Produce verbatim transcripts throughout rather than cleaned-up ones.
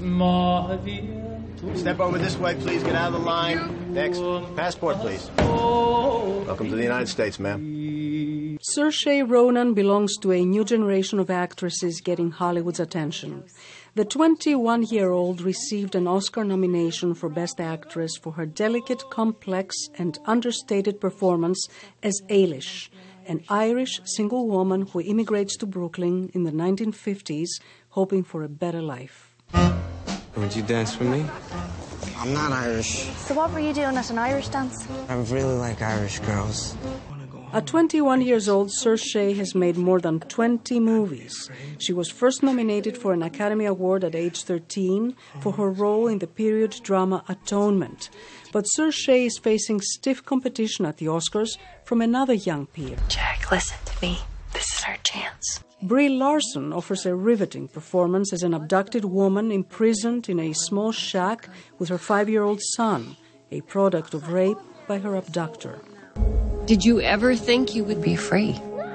Step over this way, please. Get out of the line. Next. Passport, please. Welcome to the United States, ma'am. Saoirse Ronan belongs to a new generation of actresses getting Hollywood's attention. The twenty-one-year-old received an Oscar nomination for Best Actress for her delicate, complex, and understated performance as Ailish, an Irish single woman who immigrates to Brooklyn in the nineteen fifties, hoping for a better life. Would you dance for me? I'm not Irish. So what were you doing at an Irish dance? I really like Irish girls. At twenty-one years old, Saoirse has made more than twenty movies. She was first nominated for an Academy Award at age thirteen for her role in the period drama Atonement. But Saoirse is facing stiff competition at the Oscars from another young peer. Jack, listen to me. This is our chance. Brie Larson offers a riveting performance as an abducted woman imprisoned in a small shack with her five-year-old son, a product of rape by her abductor. Did you ever think you would be free?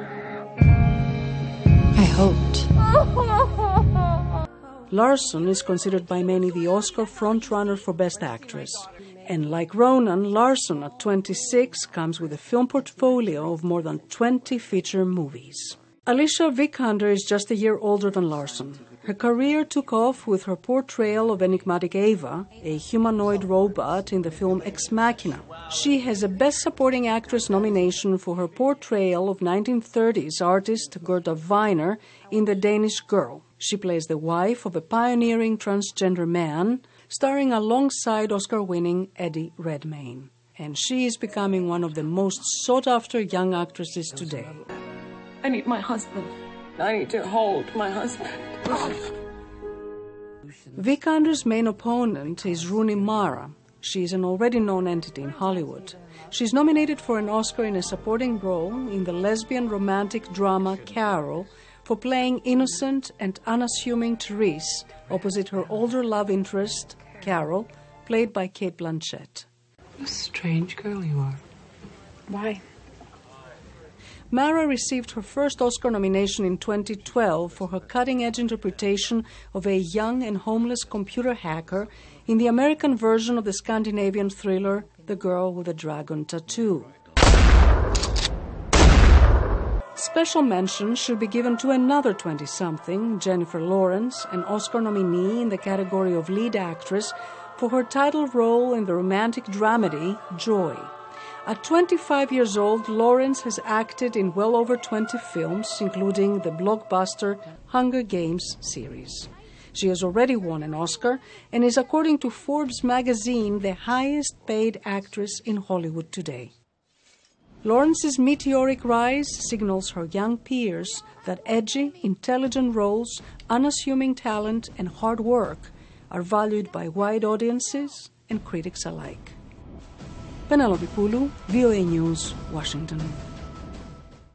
I hoped. Larson is considered by many the Oscar frontrunner for Best Actress. And like Ronan, Larson at twenty-six comes with a film portfolio of more than twenty feature movies. Alicia Vikander is just a year older than Larson. Her career took off with her portrayal of enigmatic Ava, a humanoid robot in the film Ex Machina. She has a Best Supporting Actress nomination for her portrayal of nineteen thirties artist Gerda Weiner in The Danish Girl. She plays the wife of a pioneering transgender man, starring alongside Oscar-winning Eddie Redmayne. And she is becoming one of the most sought-after young actresses today. I need my husband. I need to hold my husband. Vikander's main opponent is Rooney Mara. She is an already known entity in Hollywood. She's nominated for an Oscar in a supporting role in the lesbian romantic drama Carol for playing innocent and unassuming Therese opposite her older love interest, Carol, played by Cate Blanchett. What a strange girl you are. Why? Mara received her first Oscar nomination in twenty twelve for her cutting-edge interpretation of a young and homeless computer hacker in the American version of the Scandinavian thriller The Girl with a Dragon Tattoo. Special mention should be given to another twenty-something, Jennifer Lawrence, an Oscar nominee in the category of lead actress for her title role in the romantic dramedy Joy. At twenty-five years old, Lawrence has acted in well over twenty films, including the blockbuster Hunger Games series. She has already won an Oscar and is, according to Forbes magazine, the highest-paid actress in Hollywood today. Lawrence's meteoric rise signals her young peers that edgy, intelligent roles, unassuming talent, and hard work are valued by wide audiences and critics alike. Penelope Pulu, V O A News, Washington.